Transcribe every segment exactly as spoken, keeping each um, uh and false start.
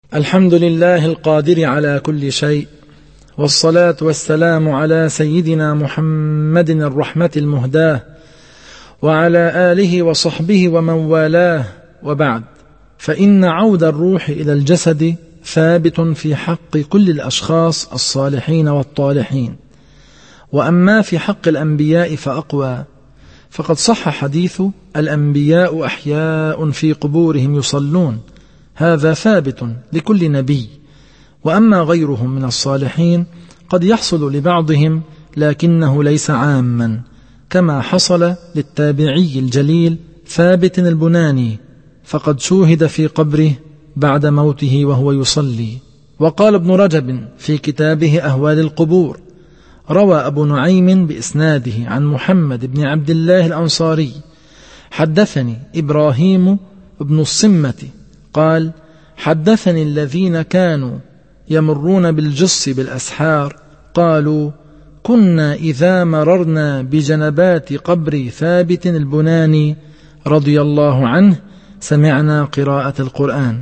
الحمد لله القادر على كل شيء، والصلاة والسلام على سيدنا محمد الرحمة المهداة، وعلى آله وصحبه ومن والاه، وبعد. فإن عود الروح إلى الجسد ثابت في حق كل الأشخاص الصالحين والطالحين، وأما في حق الأنبياء فأقوى، فقد صح حديث الأنبياء أحياء في قبورهم يصلون، هذا ثابت لكل نبي. وأما غيرهم من الصالحين قد يحصل لبعضهم لكنه ليس عاما، كما حصل للتابعي الجليل ثابت البناني، فقد شوهد في قبره بعد موته وهو يصلي. وقال ابن رجب في كتابه أهوال القبور: روى أبو نعيم بإسناده عن محمد بن عبد الله الأنصاري: حدثني إبراهيم بن الصمة قال: حدثني الذين كانوا يمرون بالجص بالأسحار قالوا: كنا إذا مررنا بجنبات قبر ثابت البناني رضي الله عنه سمعنا قراءة القرآن.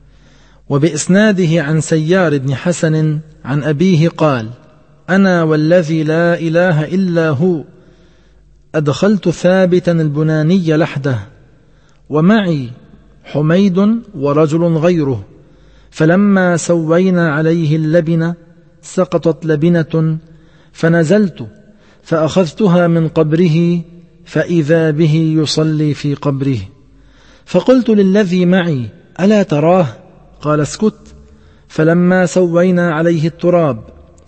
وبإسناده عن سيار بن حسن عن أبيه قال: أنا والذي لا إله إلا هو أدخلت ثابتا البناني لحده، ومعي حميد ورجل غيره، فلما سوينا عليه اللبنة سقطت لبنة، فنزلت فأخذتها من قبره فإذا به يصلي في قبره، فقلت للذي معي: ألا تراه؟ قال: اسكت. فلما سوينا عليه التراب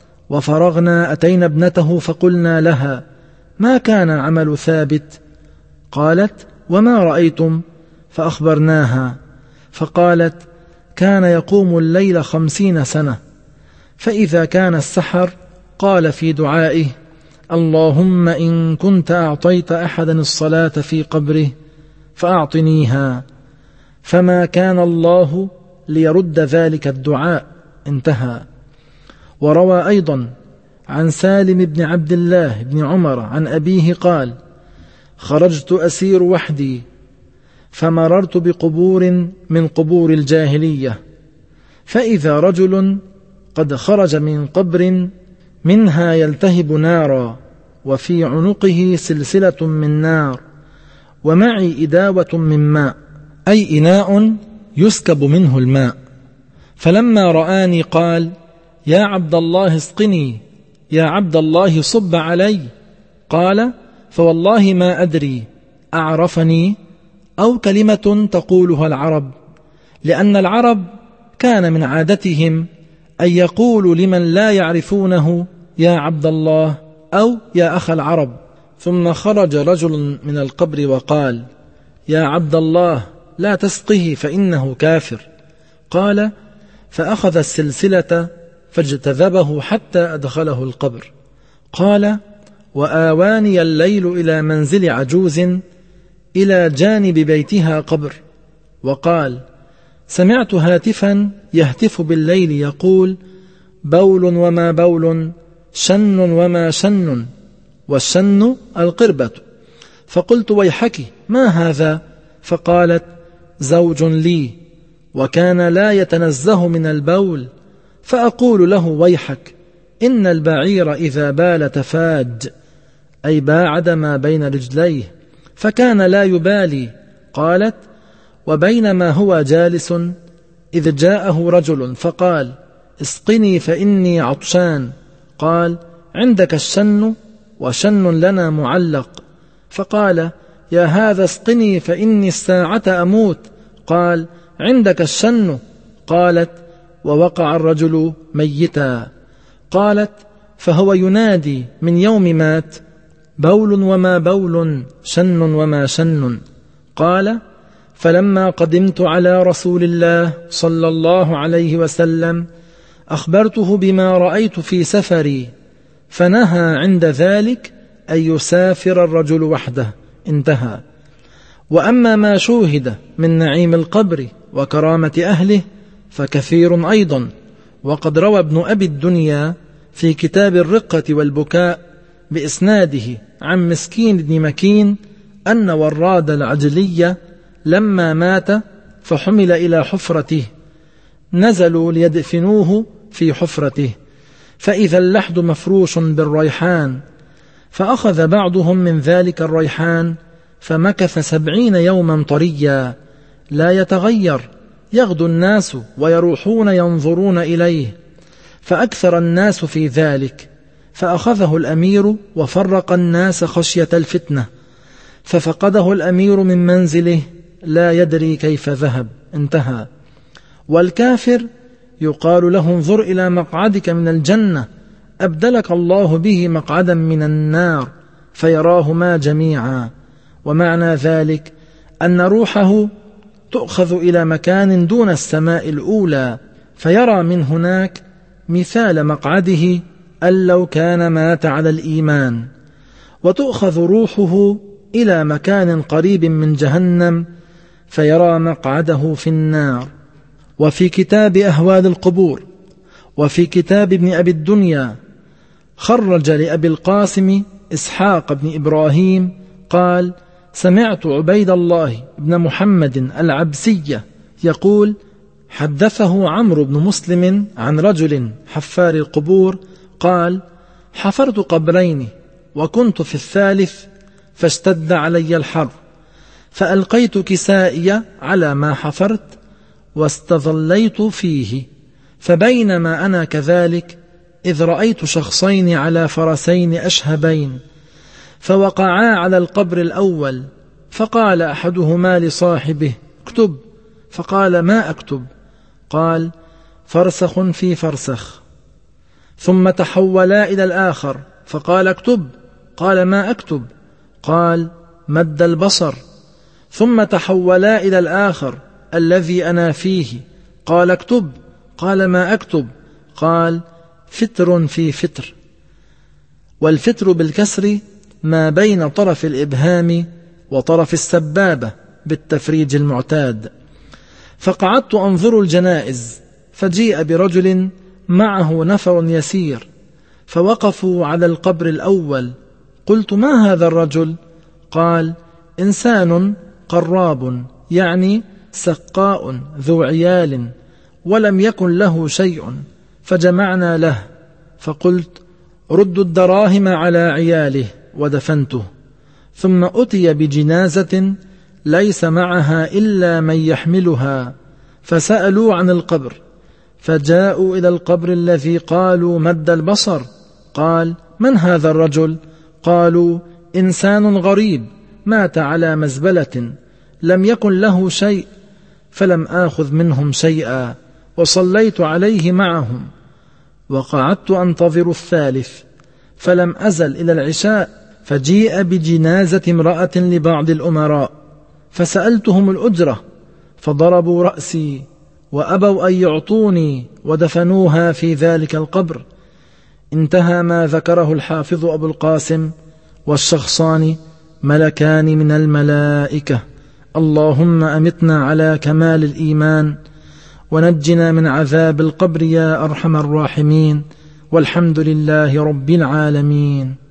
وفرغنا أتينا ابنته فقلنا لها: ما كان عمل ثابت؟ قالت: وما رأيتم؟ فأخبرناها، فقالت: كان يقوم الليل خمسين سنة، فإذا كان السحر قال في دعائه: اللهم إن كنت أعطيت أحدا الصلاة في قبره فأعطنيها، فما كان الله ليرد ذلك الدعاء. انتهى. وروى أيضا عن سالم بن عبد الله بن عمر عن أبيه قال: خرجت أسير وحدي، فمررت بقبور من قبور الجاهلية، فإذا رجل قد خرج من قبر منها يلتهب نارا، وفي عنقه سلسلة من نار، ومعي إداوة من ماء، أي إناء يسكب منه الماء. فلما رآني قال: يا عبد الله اسقني، يا عبد الله صب علي. قال: فوالله ما أدري أعرفني أو كلمة تقولها العرب، لأن العرب كان من عادتهم أن يقولوا لمن لا يعرفونه: يا عبد الله، أو يا أخ العرب. ثم خرج رجل من القبر وقال: يا عبد الله لا تسقه فإنه كافر. قال: فأخذ السلسلة فاجتذبه حتى أدخله القبر. قال: وآواني الليل إلى منزل عجوز إلى جانب بيتها قبر. وقال: سمعت هاتفا يهتف بالليل يقول: بول وما بول، شن وما شن، والشن القربة. فقلت: ويحك، ما هذا؟ فقالت: زوج لي وكان لا يتنزه من البول، فأقول له: ويحك، إن البعير إذا بال تفاج، أي باعد ما بين رجليه، فكان لا يبالي. قالت: وبينما هو جالس إذ جاءه رجل فقال: اسقني فإني عطشان. قال: عندك الشن وشن لنا معلق. فقال: يا هذا اسقني فإني الساعة أموت. قال: عندك الشن. قالت: ووقع الرجل ميتا. قالت: فهو ينادي من يوم مات: بول وما بول، شن وما شن. قال: فلما قدمت على رسول الله صلى الله عليه وسلم أخبرته بما رأيت في سفري، فنهى عند ذلك أن يسافر الرجل وحده. انتهى. وأما ما شوهد من نعيم القبر وكرامة أهله فكثير أيضا. وقد روى ابن أبي الدنيا في كتاب الرقة والبكاء بإسناده عن مسكين بن مكين أن وراد العجلية لما مات فحمل إلى حفرته نزلوا ليدفنوه في حفرته، فإذا اللحد مفروش بالريحان، فأخذ بعضهم من ذلك الريحان فمكث سبعين يوما طريا لا يتغير، يغدو الناس ويروحون ينظرون إليه، فأكثر الناس في ذلك، فأخذه الأمير وفرق الناس خشية الفتنة، ففقده الأمير من منزله لا يدري كيف ذهب. انتهى. والكافر يقال له انظر إلى مقعدك من الجنة أبدلك الله به مقعدا من النار، فيراهما جميعا. ومعنى ذلك أن روحه تؤخذ إلى مكان دون السماء الأولى، فيرى من هناك مثال مقعده أن لو كان مات على الإيمان، وتؤخذ روحه إلى مكان قريب من جهنم فيرى مقعده في النار. وفي كتاب أهوال القبور وفي كتاب ابن أبي الدنيا خرج لأبي القاسم إسحاق بن إبراهيم قال: سمعت عبيد الله بن محمد العبسية يقول: حدثه عمرو بن مسلم عن رجل حفار القبور قال: حفرت قبرين وكنت في الثالث فاشتد علي الحر، فألقيت كسائي على ما حفرت واستظليت فيه، فبينما أنا كذلك إذ رأيت شخصين على فرسين أشهبين، فوقعا على القبر الأول، فقال أحدهما لصاحبه: اكتب. فقال: ما أكتب؟ قال: فرسخ في فرسخ. ثم تحولا إلى الآخر فقال: اكتب. قال: ما أكتب؟ قال: مد البصر. ثم تحولا إلى الآخر الذي أنا فيه، قال: اكتب. قال: ما أكتب؟ قال: فتر في فتر. والفتر بالكسر ما بين طرف الإبهام وطرف السبابة بالتفريج المعتاد. فقعدت أنظر الجنائز، فجيء برجل معه نفر يسير، فوقفوا على القبر الأول. قلت: ما هذا الرجل؟ قال: إنسان قراب، يعني سقاء ذو عيال، ولم يكن له شيء، فجمعنا له، فقلت: ردوا الدراهم على عياله، ودفنته. ثم أتي بجنازة ليس معها إلا من يحملها، فسألوا عن القبر، فجاءوا إلى القبر الذي قالوا مد البصر. قال: من هذا الرجل؟ قالوا: إنسان غريب مات على مزبلة، لم يكن له شيء، فلم آخذ منهم شيئا، وصليت عليه معهم، وقعدت أنتظر الثالث، فلم أزل إلى العشاء، فجيء بجنازة امرأة لبعض الأمراء، فسألتهم الأجرة، فضربوا رأسي وأبوا أن يعطوني، ودفنوها في ذلك القبر. انتهى ما ذكره الحافظ أبو القاسم. والشخصان ملكان من الملائكة. اللهم أمتنا على كمال الإيمان، ونجنا من عذاب القبر يا أرحم الراحمين، والحمد لله رب العالمين.